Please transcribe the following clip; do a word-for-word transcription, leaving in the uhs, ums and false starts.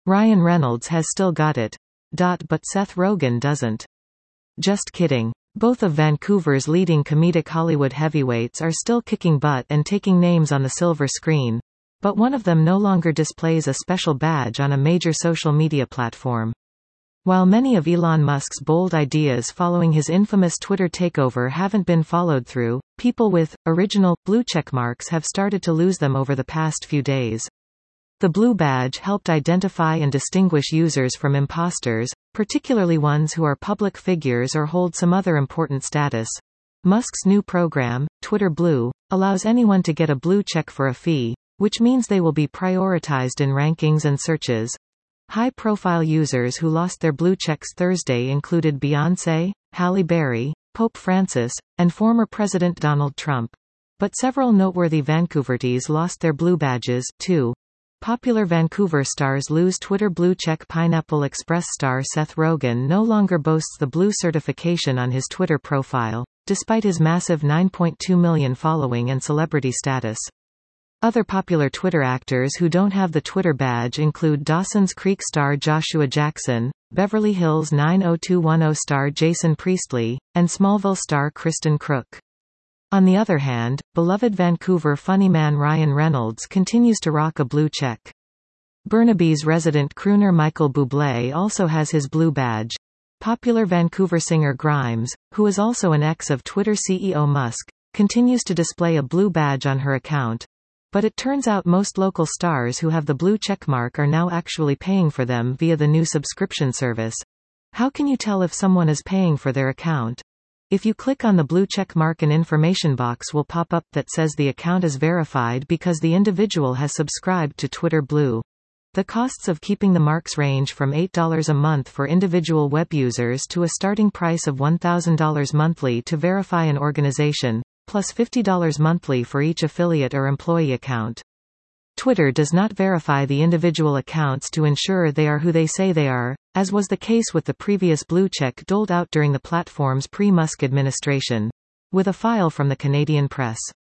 Ryan Reynolds has still got it. But Seth Rogen doesn't. Just kidding. Both of Vancouver's leading comedic Hollywood heavyweights are still kicking butt and taking names on the silver screen, but one of them no longer displays a special badge on a major social media platform. While many of Elon Musk's bold ideas following his infamous Twitter takeover haven't been followed through, people with original blue checkmarks have started to lose them over the past few days. The blue badge helped identify and distinguish users from imposters, particularly ones who are public figures or hold some other important status. Musk's new program, Twitter Blue, allows anyone to get a blue check for a fee, which means they will be prioritized in rankings and searches. High-profile users who lost their blue checks Thursday included Beyoncé, Halle Berry, Pope Francis, and former President Donald Trump. But several noteworthy Vancouverties lost their blue badges, too. Popular Vancouver stars lose Twitter blue check. Pineapple Express star Seth Rogen no longer boasts the blue certification on his Twitter profile, despite his massive nine point two million following and celebrity status. Other popular Twitter actors who don't have the Twitter badge include Dawson's Creek star Joshua Jackson, Beverly Hills nine oh two one oh star Jason Priestley, and Smallville star Kristen Crook. On the other hand, beloved Vancouver funny man Ryan Reynolds continues to rock a blue check. Burnaby's resident crooner Michael Bublé also has his blue badge. Popular Vancouver singer Grimes, who is also an ex of Twitter C E O Musk, continues to display a blue badge on her account. But it turns out most local stars who have the blue checkmark are now actually paying for them via the new subscription service. How can you tell if someone is paying for their account? If you click on the blue checkmark, an information box will pop up that says the account is verified because the individual has subscribed to Twitter Blue. The costs of keeping the marks range from eight dollars a month for individual web users to a starting price of one thousand dollars monthly to verify an organization, plus fifty dollars monthly for each affiliate or employee account. Twitter does not verify the individual accounts to ensure they are who they say they are, as was the case with the previous blue check doled out during the platform's pre-Musk administration. With a file from the Canadian Press.